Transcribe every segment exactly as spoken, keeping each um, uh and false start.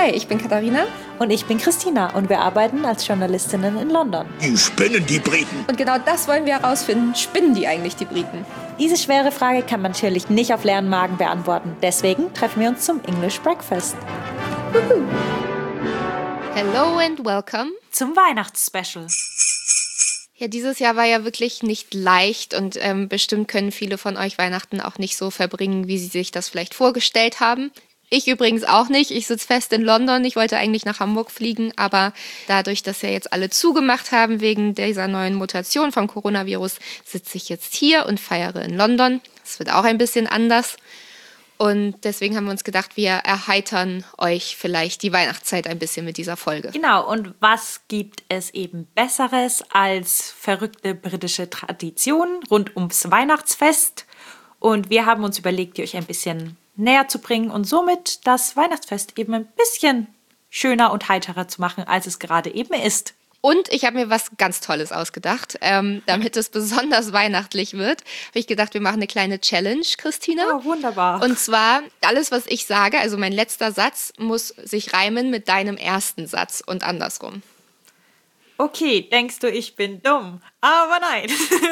Hi, ich bin Katharina. Und ich bin Christina und wir arbeiten als Journalistinnen in London. Die spinnen, die Briten. Und genau das wollen wir herausfinden. Spinnen die eigentlich, die Briten? Diese schwere Frage kann man natürlich nicht auf leeren Magen beantworten. Deswegen treffen wir uns zum English Breakfast. Woohoo. Hello and welcome zum Weihnachtsspecial. Ja, dieses Jahr war ja wirklich nicht leicht und ähm, bestimmt können viele von euch Weihnachten auch nicht so verbringen, wie sie sich das vielleicht vorgestellt haben. Ich übrigens auch nicht. Ich sitze fest in London. Ich wollte eigentlich nach Hamburg fliegen, aber dadurch, dass ja jetzt alle zugemacht haben wegen dieser neuen Mutation vom Coronavirus, sitze ich jetzt hier und feiere in London. Das wird auch ein bisschen anders. Und deswegen haben wir uns gedacht, wir erheitern euch vielleicht die Weihnachtszeit ein bisschen mit dieser Folge. Genau, und was gibt es eben Besseres als verrückte britische Traditionen rund ums Weihnachtsfest? Und wir haben uns überlegt, die euch ein bisschen näher zu bringen und somit das Weihnachtsfest eben ein bisschen schöner und heiterer zu machen, als es gerade eben ist. Und ich habe mir was ganz Tolles ausgedacht, ähm, damit es besonders weihnachtlich wird. Habe ich gedacht, wir machen eine kleine Challenge, Christina. Oh, wunderbar. Und zwar, alles, was ich sage, also mein letzter Satz, muss sich reimen mit deinem ersten Satz und andersrum. Okay, denkst du, ich bin dumm? Aber nein.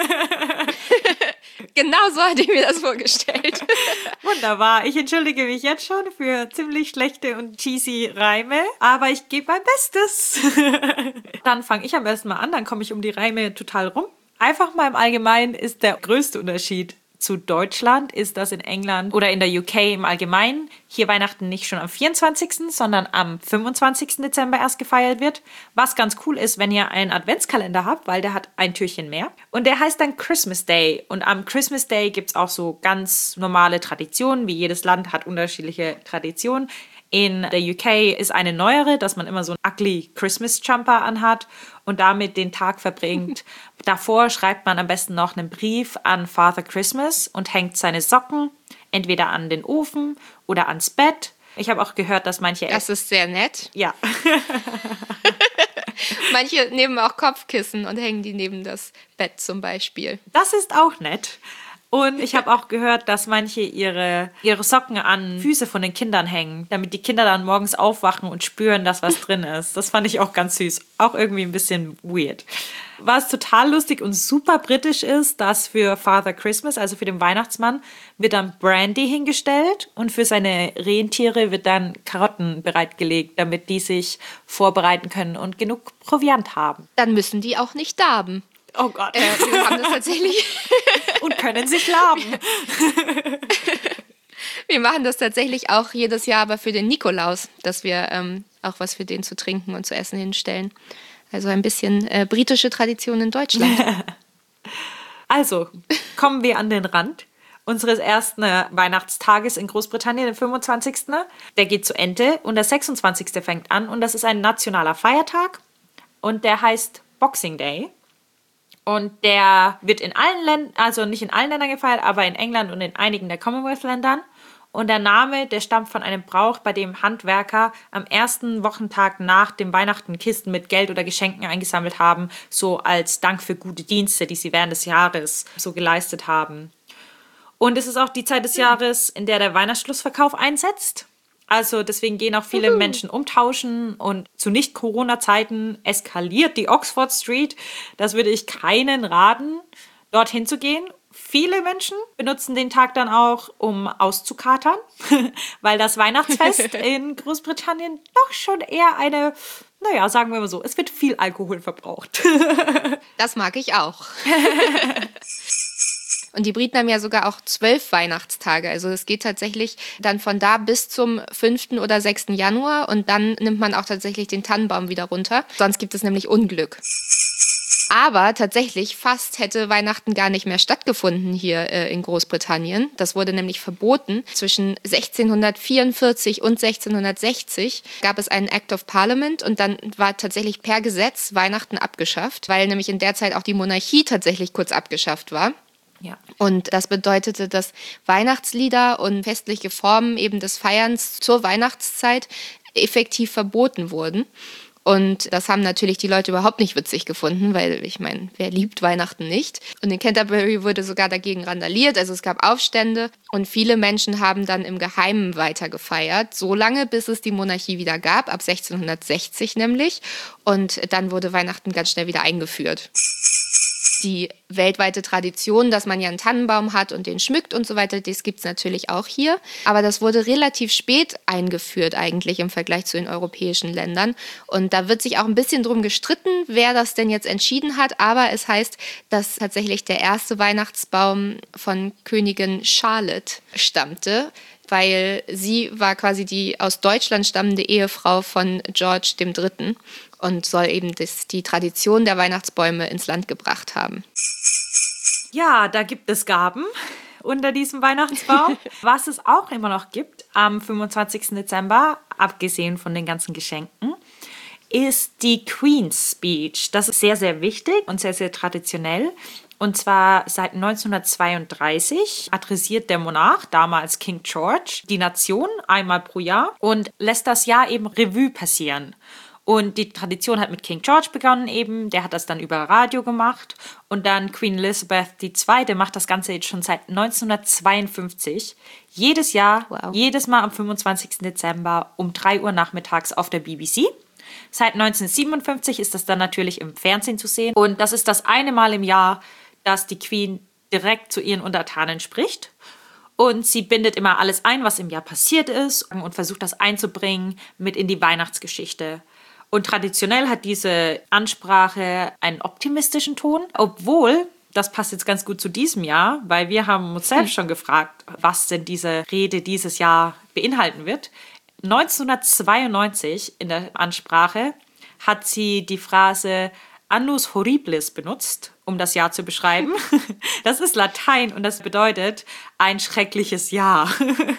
Genau so hatte ich mir das vorgestellt. Wunderbar. Ich entschuldige mich jetzt schon für ziemlich schlechte und cheesy Reime, aber ich gebe mein Bestes. Dann fange ich am besten mal an, dann komme ich um die Reime total rum. Einfach mal im Allgemeinen ist der größte Unterschied zu Deutschland, ist, dass in England oder in der U K im Allgemeinen hier Weihnachten nicht schon am vierundzwanzigsten, sondern am fünfundzwanzigsten Dezember erst gefeiert wird. Was ganz cool ist, wenn ihr einen Adventskalender habt, weil der hat ein Türchen mehr. Und der heißt dann Christmas Day. Und am Christmas Day gibt es auch so ganz normale Traditionen, wie jedes Land hat unterschiedliche Traditionen. In der U K ist eine neuere, dass man immer so einen ugly Christmas Jumper anhat und damit den Tag verbringt. Davor schreibt man am besten noch einen Brief an Father Christmas und hängt seine Socken entweder an den Ofen oder ans Bett. Ich habe auch gehört, dass manche... Das ist sehr nett. Ja. Manche nehmen auch Kopfkissen und hängen die neben das Bett zum Beispiel. Das ist auch nett. Und ich habe auch gehört, dass manche ihre, ihre Socken an Füße von den Kindern hängen, damit die Kinder dann morgens aufwachen und spüren, dass was drin ist. Das fand ich auch ganz süß. Auch irgendwie ein bisschen weird. Was total lustig und super britisch ist, dass für Father Christmas, also für den Weihnachtsmann, wird dann Brandy hingestellt und für seine Rentiere wird dann Karotten bereitgelegt, damit die sich vorbereiten können und genug Proviant haben. Dann müssen die auch nicht darben. Oh Gott. Äh, wir haben das tatsächlich... Und können sich laben. Wir machen das tatsächlich auch jedes Jahr, aber für den Nikolaus, dass wir ähm, auch was für den zu trinken und zu essen hinstellen. Also ein bisschen äh, britische Tradition in Deutschland. Also, kommen wir an den Rand unseres ersten Weihnachtstages in Großbritannien, den fünfundzwanzigsten Der geht zu Ende und der sechsundzwanzigste fängt an und das ist ein nationaler Feiertag und der heißt Boxing Day. Und der wird in allen Ländern, also nicht in allen Ländern gefeiert, aber in England und in einigen der Commonwealth-Ländern. Und der Name, der stammt von einem Brauch, bei dem Handwerker am ersten Wochentag nach dem Weihnachten Kisten mit Geld oder Geschenken eingesammelt haben, so als Dank für gute Dienste, die sie während des Jahres so geleistet haben. Und es ist auch die Zeit des Jahres, in der der Weihnachtsschlussverkauf einsetzt. Also deswegen gehen auch viele Uhu. Menschen umtauschen und zu Nicht-Corona-Zeiten eskaliert die Oxford Street. Das würde ich keinen raten, dorthin zu gehen. Viele Menschen benutzen den Tag dann auch, um auszukatern, weil das Weihnachtsfest in Großbritannien doch schon eher eine, naja, sagen wir mal so, es wird viel Alkohol verbraucht. Das mag ich auch. Und die Briten haben ja sogar auch zwölf Weihnachtstage. Also es geht tatsächlich dann von da bis zum fünften oder sechsten Januar. Und dann nimmt man auch tatsächlich den Tannenbaum wieder runter. Sonst gibt es nämlich Unglück. Aber tatsächlich, fast hätte Weihnachten gar nicht mehr stattgefunden hier äh, in Großbritannien. Das wurde nämlich verboten. Zwischen sechzehnhundertvierundvierzig und sechzehnhundertsechzig gab es einen Act of Parliament und dann war tatsächlich per Gesetz Weihnachten abgeschafft, weil nämlich in der Zeit auch die Monarchie tatsächlich kurz abgeschafft war. Ja. Und das bedeutete, dass Weihnachtslieder und festliche Formen eben des Feierns zur Weihnachtszeit effektiv verboten wurden. Und das haben natürlich die Leute überhaupt nicht witzig gefunden, weil ich meine, wer liebt Weihnachten nicht? Und in Canterbury wurde sogar dagegen randaliert, also es gab Aufstände und viele Menschen haben dann im Geheimen weiter gefeiert, so lange, bis es die Monarchie wieder gab, ab sechzehnhundertsechzig nämlich. Und dann wurde Weihnachten ganz schnell wieder eingeführt. Die weltweite Tradition, dass man ja einen Tannenbaum hat und den schmückt und so weiter, das gibt es natürlich auch hier. Aber das wurde relativ spät eingeführt eigentlich im Vergleich zu den europäischen Ländern. Und da wird sich auch ein bisschen drum gestritten, wer das denn jetzt entschieden hat. Aber es heißt, dass tatsächlich der erste Weihnachtsbaum von Königin Charlotte stammte, weil sie war quasi die aus Deutschland stammende Ehefrau von George der Dritte. Und soll eben das, die Tradition der Weihnachtsbäume ins Land gebracht haben. Ja, da gibt es Gaben unter diesem Weihnachtsbaum. Was es auch immer noch gibt am fünfundzwanzigsten Dezember, abgesehen von den ganzen Geschenken, ist die Queen's Speech. Das ist sehr, sehr wichtig und sehr, sehr traditionell. Und zwar seit neunzehnhundertzweiunddreißig adressiert der Monarch, damals King George, die Nation einmal pro Jahr und lässt das Jahr eben Revue passieren. Und die Tradition hat mit King George begonnen eben, der hat das dann über Radio gemacht. Und dann Queen Elizabeth die Zweite macht das Ganze jetzt schon seit neunzehnhundertzweiundfünfzig. Jedes Jahr, wow. jedes Mal am fünfundzwanzigsten Dezember um drei Uhr nachmittags auf der B B C. Seit neunzehnhundertsiebenundfünfzig ist das dann natürlich im Fernsehen zu sehen. Und das ist das eine Mal im Jahr, dass die Queen direkt zu ihren Untertanen spricht. Und sie bindet immer alles ein, was im Jahr passiert ist und versucht das einzubringen mit in die Weihnachtsgeschichte. Und traditionell hat diese Ansprache einen optimistischen Ton, obwohl, das passt jetzt ganz gut zu diesem Jahr, weil wir haben uns selbst schon gefragt, was denn diese Rede dieses Jahr beinhalten wird. neunzehnhundertzweiundneunzig in der Ansprache hat sie die Phrase Annus Horribilis benutzt, um das Jahr zu beschreiben. Das ist Latein und das bedeutet ein schreckliches Jahr.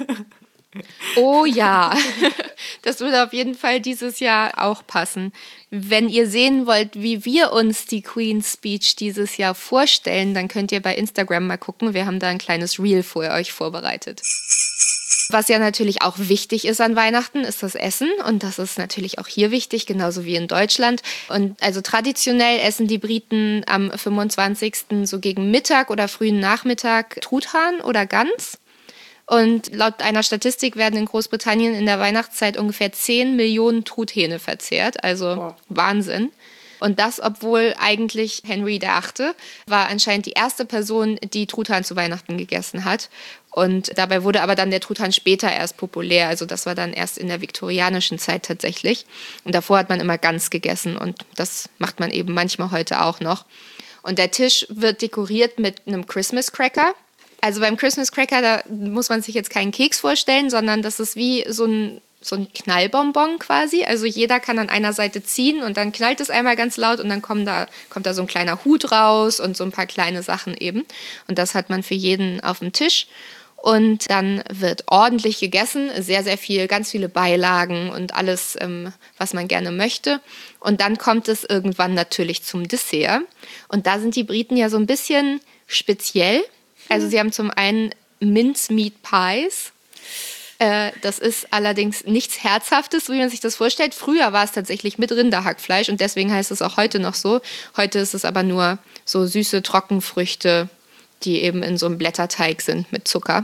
Oh ja, das würde auf jeden Fall dieses Jahr auch passen. Wenn ihr sehen wollt, wie wir uns die Queen's Speech dieses Jahr vorstellen, dann könnt ihr bei Instagram mal gucken. Wir haben da ein kleines Reel für euch vorbereitet. Was ja natürlich auch wichtig ist an Weihnachten, ist das Essen. Und das ist natürlich auch hier wichtig, genauso wie in Deutschland. Und also traditionell essen die Briten am fünfundzwanzigsten so gegen Mittag oder frühen Nachmittag Truthahn oder Gans. Und laut einer Statistik werden in Großbritannien in der Weihnachtszeit ungefähr zehn Millionen Truthähne verzehrt. Also wow. Wahnsinn. Und das, obwohl eigentlich Henry der Achte war anscheinend die erste Person, die Truthahn zu Weihnachten gegessen hat. Und dabei wurde aber dann der Truthahn später erst populär. Also das war dann erst in der viktorianischen Zeit tatsächlich. Und davor hat man immer Gans gegessen. Und das macht man eben manchmal heute auch noch. Und der Tisch wird dekoriert mit einem Christmas Cracker. Also beim Christmas Cracker, da muss man sich jetzt keinen Keks vorstellen, sondern das ist wie so ein, so ein Knallbonbon quasi. Also jeder kann an einer Seite ziehen und dann knallt es einmal ganz laut und dann kommt da, kommt da so ein kleiner Hut raus und so ein paar kleine Sachen eben. Und das hat man für jeden auf dem Tisch. Und dann wird ordentlich gegessen, sehr, sehr viel, ganz viele Beilagen und alles, ähm, was man gerne möchte. Und dann kommt es irgendwann natürlich zum Dessert. Und da sind die Briten ja so ein bisschen speziell. Also sie haben zum einen Mincemeat Pies. Äh, das ist allerdings nichts Herzhaftes, wie man sich das vorstellt. Früher war es tatsächlich mit Rinderhackfleisch und deswegen heißt es auch heute noch so. Heute ist es aber nur so süße Trockenfrüchte, die eben in so einem Blätterteig sind mit Zucker.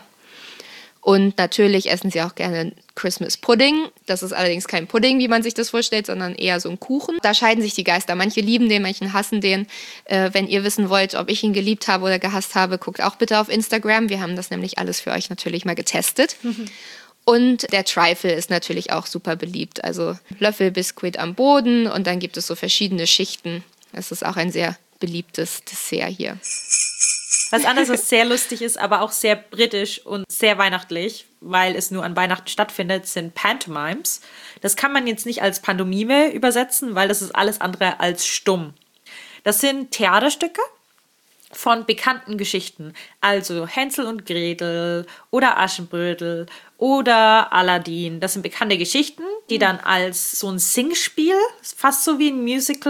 Und natürlich essen sie auch gerne Christmas Pudding. Das ist allerdings kein Pudding, wie man sich das vorstellt, sondern eher so ein Kuchen. Da scheiden sich die Geister. Manche lieben den, manche hassen den. Äh, wenn ihr wissen wollt, ob ich ihn geliebt habe oder gehasst habe, guckt auch bitte auf Instagram. Wir haben das nämlich alles für euch natürlich mal getestet. Mhm. Und der Trifle ist natürlich auch super beliebt. Also Löffelbiskuit am Boden und dann gibt es so verschiedene Schichten. Das ist auch ein sehr beliebtes Dessert hier. Was anderes, was sehr lustig ist, aber auch sehr britisch und sehr weihnachtlich, weil es nur an Weihnachten stattfindet, sind Pantomimes. Das kann man jetzt nicht als Pantomime übersetzen, weil das ist alles andere als stumm. Das sind Theaterstücke von bekannten Geschichten. Also Hänsel und Gretel oder Aschenbrödel oder Aladdin. Das sind bekannte Geschichten, die dann als so ein Singspiel, fast so wie ein Musical,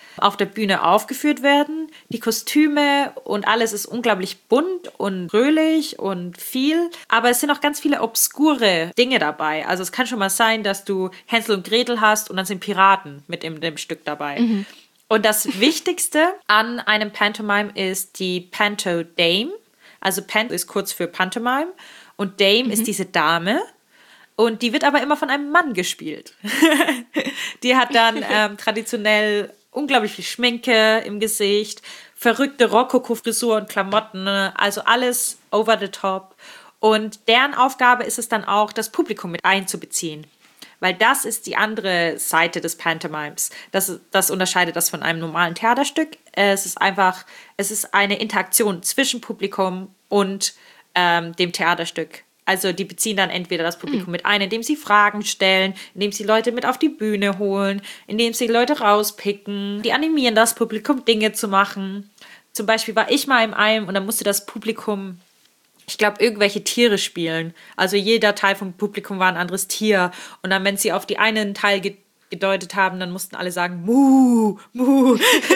auf der Bühne aufgeführt werden. Die Kostüme und alles ist unglaublich bunt und fröhlich und viel. Aber es sind auch ganz viele obskure Dinge dabei. Also es kann schon mal sein, dass du Hänsel und Gretel hast und dann sind Piraten mit in dem Stück dabei. Mhm. Und das Wichtigste an einem Pantomime ist die Panto-Dame. Also Panto ist kurz für Pantomime und Dame mhm. ist diese Dame. Und die wird aber immer von einem Mann gespielt. Die hat dann ähm, traditionell unglaublich viel Schminke im Gesicht, verrückte Rokoko-Frisur und Klamotten, also alles over the top. Und deren Aufgabe ist es dann auch, das Publikum mit einzubeziehen. Weil das ist die andere Seite des Pantomimes. Das, das unterscheidet das von einem normalen Theaterstück. Es ist einfach, es ist eine Interaktion zwischen Publikum und ähm, dem Theaterstück. Also die beziehen dann entweder das Publikum mhm. mit ein, indem sie Fragen stellen, indem sie Leute mit auf die Bühne holen, indem sie Leute rauspicken. Die animieren das Publikum, Dinge zu machen. Zum Beispiel war ich mal im einem und dann musste das Publikum, ich glaube, irgendwelche Tiere spielen. Also jeder Teil vom Publikum war ein anderes Tier. Und dann, wenn sie auf die einen Teil ge- gedeutet haben, dann mussten alle sagen, Mu, Mu.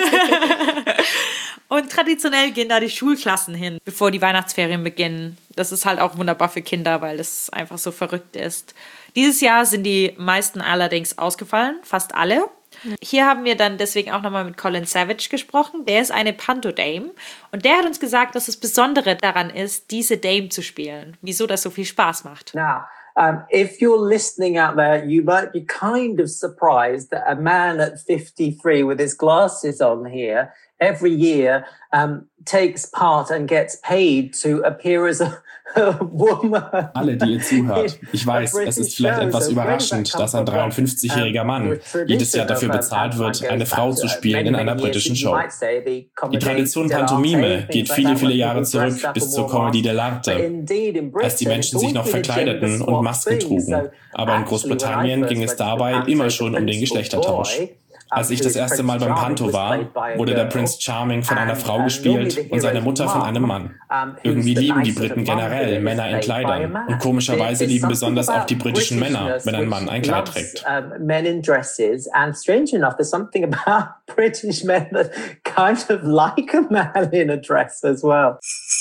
Und traditionell gehen da die Schulklassen hin, bevor die Weihnachtsferien beginnen. Das ist halt auch wunderbar für Kinder, weil das einfach so verrückt ist. Dieses Jahr sind die meisten allerdings ausgefallen, fast alle. Ja. Hier haben wir dann deswegen auch nochmal mit Colin Savage gesprochen. Der ist eine Panto-Dame und der hat uns gesagt, dass das Besondere daran ist, diese Dame zu spielen. Wieso das so viel Spaß macht. Now, um, if you're listening out there, you might be kind of surprised that a man at fifty-three with his glasses on here every year um, takes part and gets paid to appear as a, a woman. Alle, die ihr zuhört. Ich weiß, es ist vielleicht etwas überraschend, dass ein dreiundfünfzigjähriger Mann jedes Jahr dafür bezahlt wird, eine Frau zu spielen in einer britischen Show. Die Tradition Pantomime geht viele, viele Jahre zurück bis zur Comedy dell'arte, als die Menschen sich noch verkleideten und Masken trugen. Aber in Großbritannien ging es dabei immer schon um den Geschlechtertausch. Als ich das erste Mal beim Panto war, wurde der Prince Charming von einer Frau gespielt und seine Mutter von einem Mann. Irgendwie lieben die Briten generell Männer in Kleidern. Und komischerweise lieben besonders auch die britischen Männer, wenn ein Mann ein Kleid trägt. Men in dresses, and strange enough, there's something about British men that kind of like a man in a dress as well.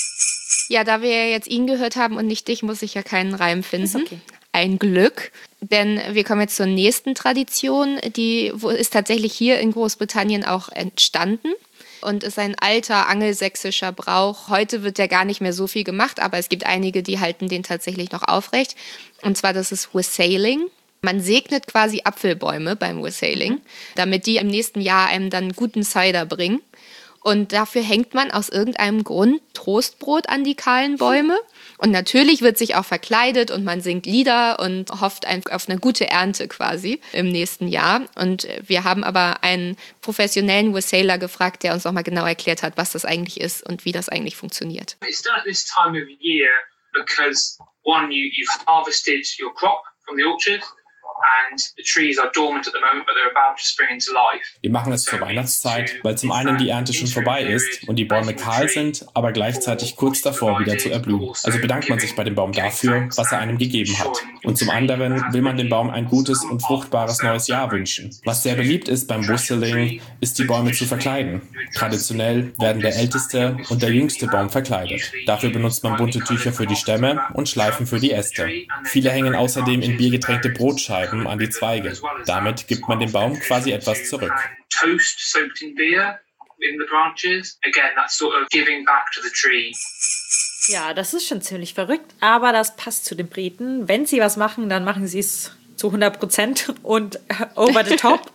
Ja, da wir ja jetzt ihn gehört haben und nicht dich, muss ich ja keinen Reim finden. Ist okay. Ein Glück, denn wir kommen jetzt zur nächsten Tradition, die ist tatsächlich hier in Großbritannien auch entstanden und ist ein alter angelsächsischer Brauch. Heute wird ja gar nicht mehr so viel gemacht, aber es gibt einige, die halten den tatsächlich noch aufrecht. Und zwar, das ist Wassailing. Man segnet quasi Apfelbäume beim Wassailing, damit die im nächsten Jahr einem dann guten Cider bringen. Und dafür hängt man aus irgendeinem Grund Toastbrot an die kahlen Bäume. Und natürlich wird sich auch verkleidet und man singt Lieder und hofft auf eine gute Ernte quasi im nächsten Jahr. Und wir haben aber einen professionellen Wassailer gefragt, der uns nochmal genau erklärt hat, was das eigentlich ist und wie das eigentlich funktioniert. It's done at this time of year because one, you, you've harvested your crop from the orchard. And the trees are dormant at the moment, but they're about to spring into life. Wir machen es zur Weihnachtszeit, weil zum einen die Ernte schon vorbei ist und die Bäume kahl sind, aber gleichzeitig kurz davor wieder zu erblühen. Also bedankt man sich bei dem Baum dafür, was er einem gegeben hat. Und zum anderen will man dem Baum ein gutes und fruchtbares neues Jahr wünschen. Was sehr beliebt ist beim Wassailing, ist die Bäume zu verkleiden. Traditionell werden der älteste und der jüngste Baum verkleidet. Dafür benutzt man bunte Tücher für die Stämme und Schleifen für die Äste. Viele hängen außerdem in Bier getränkte Brotscheiben an die Zweige. Damit gibt man dem Baum quasi etwas zurück. Toast soaked in beer in the branches. Again, that's sort of giving back to the tree. Ja, das ist schon ziemlich verrückt, aber das passt zu den Briten. Wenn sie was machen, dann machen sie es zu hundert Prozent und over the top.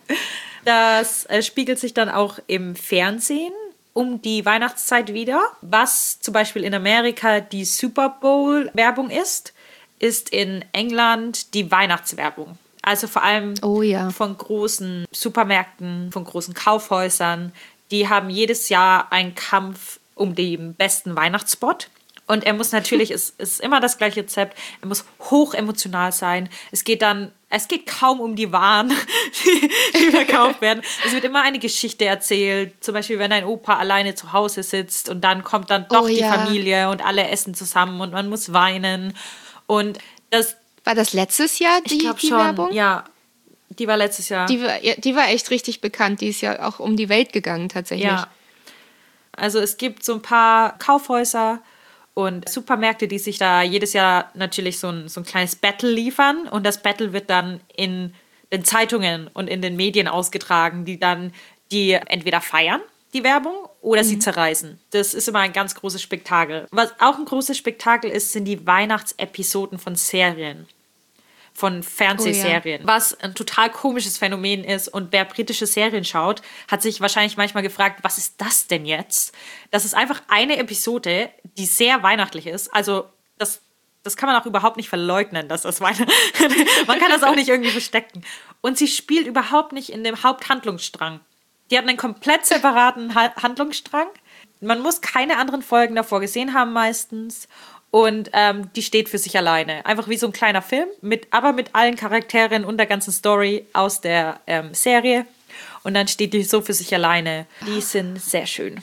Das äh, spiegelt sich dann auch im Fernsehen um die Weihnachtszeit wieder. Was zum Beispiel in Amerika die Super Bowl-Werbung ist, ist in England die Weihnachtswerbung. Also vor allem oh, ja. von großen Supermärkten, von großen Kaufhäusern. Die haben jedes Jahr einen Kampf um den besten Weihnachtsspot. Und er muss natürlich, es ist immer das gleiche Rezept, er muss hoch emotional sein. Es geht dann, es geht kaum um die Waren, die verkauft werden. Es wird immer eine Geschichte erzählt. Zum Beispiel, wenn ein Opa alleine zu Hause sitzt und dann kommt dann doch oh, die ja. Familie und alle essen zusammen und man muss weinen. Und das war das letztes Jahr die, ich glaub die schon, Werbung? Ja. Die war letztes Jahr. Die war, ja, die war echt richtig bekannt. Die ist ja auch um die Welt gegangen tatsächlich. Ja. Also es gibt so ein paar Kaufhäuser und Supermärkte, die sich da jedes Jahr natürlich so ein, so ein kleines Battle liefern. Und das Battle wird dann in den Zeitungen und in den Medien ausgetragen, die dann die entweder feiern, die Werbung, oder mhm. sie zerreißen. Das ist immer ein ganz großes Spektakel. Was auch ein großes Spektakel ist, sind die Weihnachtsepisoden von Serien. Von Fernsehserien, oh, ja. Was ein total komisches Phänomen ist. Und wer britische Serien schaut, hat sich wahrscheinlich manchmal gefragt, was ist das denn jetzt? Das ist einfach eine Episode, die sehr weihnachtlich ist. Also das, das kann man auch überhaupt nicht verleugnen, dass das Weihnachten. Man kann das auch nicht irgendwie verstecken. Und sie spielt überhaupt nicht in dem Haupthandlungsstrang. Die hat einen komplett separaten ha- Handlungsstrang. Man muss keine anderen Folgen davor gesehen haben meistens. Und ähm, die steht für sich alleine. Einfach wie so ein kleiner Film, mit, aber mit allen Charakteren und der ganzen Story aus der ähm, Serie. Und dann steht die so für sich alleine. Die sind sehr schön.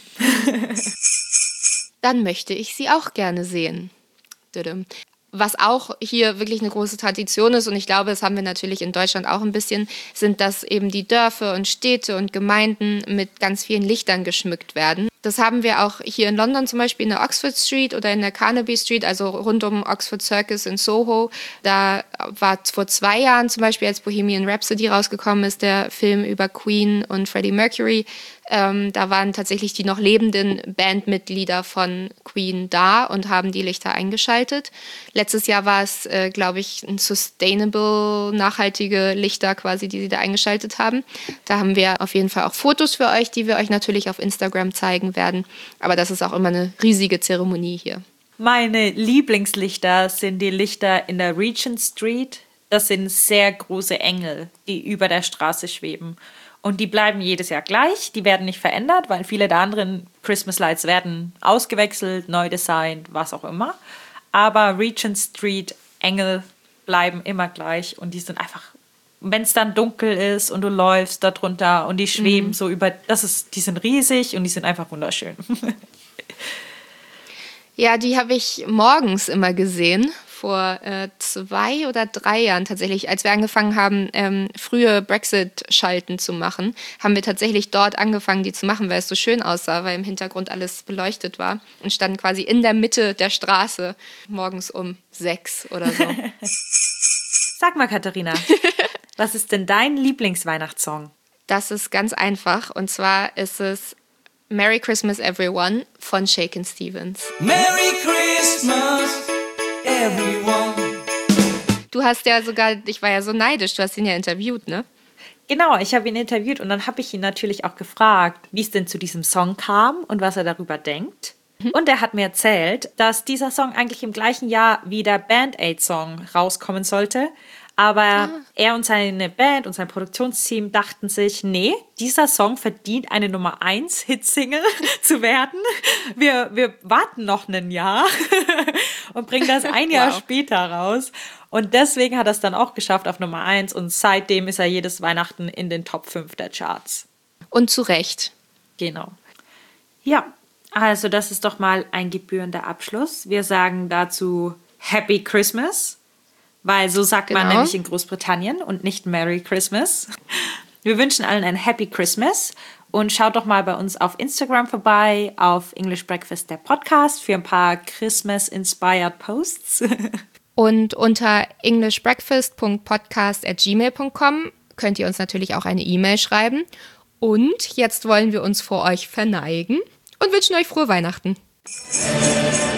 Dann möchte ich sie auch gerne sehen. Was auch hier wirklich eine große Tradition ist, und ich glaube, das haben wir natürlich in Deutschland auch ein bisschen, sind, dass eben die Dörfer und Städte und Gemeinden mit ganz vielen Lichtern geschmückt werden. Das haben wir auch hier in London zum Beispiel in der Oxford Street oder in der Carnaby Street, also rund um Oxford Circus in Soho. Da war vor zwei Jahren zum Beispiel, als Bohemian Rhapsody rausgekommen ist, der Film über Queen und Freddie Mercury, ähm, da waren tatsächlich die noch lebenden Bandmitglieder von Queen da und haben die Lichter eingeschaltet. Letztes Jahr war es, äh, glaube ich, ein sustainable, nachhaltige Lichter quasi, die sie da eingeschaltet haben. Da haben wir auf jeden Fall auch Fotos für euch, die wir euch natürlich auf Instagram zeigen werden. Aber das ist auch immer eine riesige Zeremonie hier. Meine Lieblingslichter sind die Lichter in der Regent Street. Das sind sehr große Engel, die über der Straße schweben. Und die bleiben jedes Jahr gleich. Die werden nicht verändert, weil viele der anderen Christmas Lights werden ausgewechselt, neu designt, was auch immer. Aber Regent Street Engel bleiben immer gleich. Und die sind einfach, wenn es dann dunkel ist und du läufst da drunter und die schweben mhm. so über, das ist, die sind riesig und die sind einfach wunderschön. Ja, die habe ich morgens immer gesehen, vor äh, zwei oder drei Jahren tatsächlich. Als wir angefangen haben, ähm, frühe Brexit-Schalten zu machen, haben wir tatsächlich dort angefangen, die zu machen, weil es so schön aussah, weil im Hintergrund alles beleuchtet war und standen quasi in der Mitte der Straße morgens um sechs oder so. Sag mal, Katharina, was ist denn dein Lieblingsweihnachtssong? Das ist ganz einfach, und zwar ist es Merry Christmas Everyone von Shakin' Stevens. Merry Christmas Everyone. Du hast ja sogar, ich war ja so neidisch, du hast ihn ja interviewt, ne? Genau, ich habe ihn interviewt und dann habe ich ihn natürlich auch gefragt, wie es denn zu diesem Song kam und was er darüber denkt. Mhm. Und er hat mir erzählt, dass dieser Song eigentlich im gleichen Jahr wie der Band-Aid-Song rauskommen sollte. Aber ah. er und seine Band und sein Produktionsteam dachten sich, nee, dieser Song verdient eine Nummer eins Hitsingle zu werden. Wir, wir warten noch ein Jahr und bringen das ein Jahr wow. später raus. Und deswegen hat er es dann auch geschafft auf Nummer eins. Und seitdem ist er jedes Weihnachten in den Top fünf der Charts. Und zu Recht. Genau. Ja, also das ist doch mal ein gebührender Abschluss. Wir sagen dazu Happy Christmas. Weil so sagt genau. man nämlich in Großbritannien und nicht Merry Christmas. Wir wünschen allen ein Happy Christmas und schaut doch mal bei uns auf Instagram vorbei, auf English Breakfast, der Podcast, für ein paar Christmas-inspired Posts. Und unter englishbreakfast punkt podcast at gmail punkt com könnt ihr uns natürlich auch eine E-Mail schreiben. Und jetzt wollen wir uns vor euch verneigen und wünschen euch frohe Weihnachten.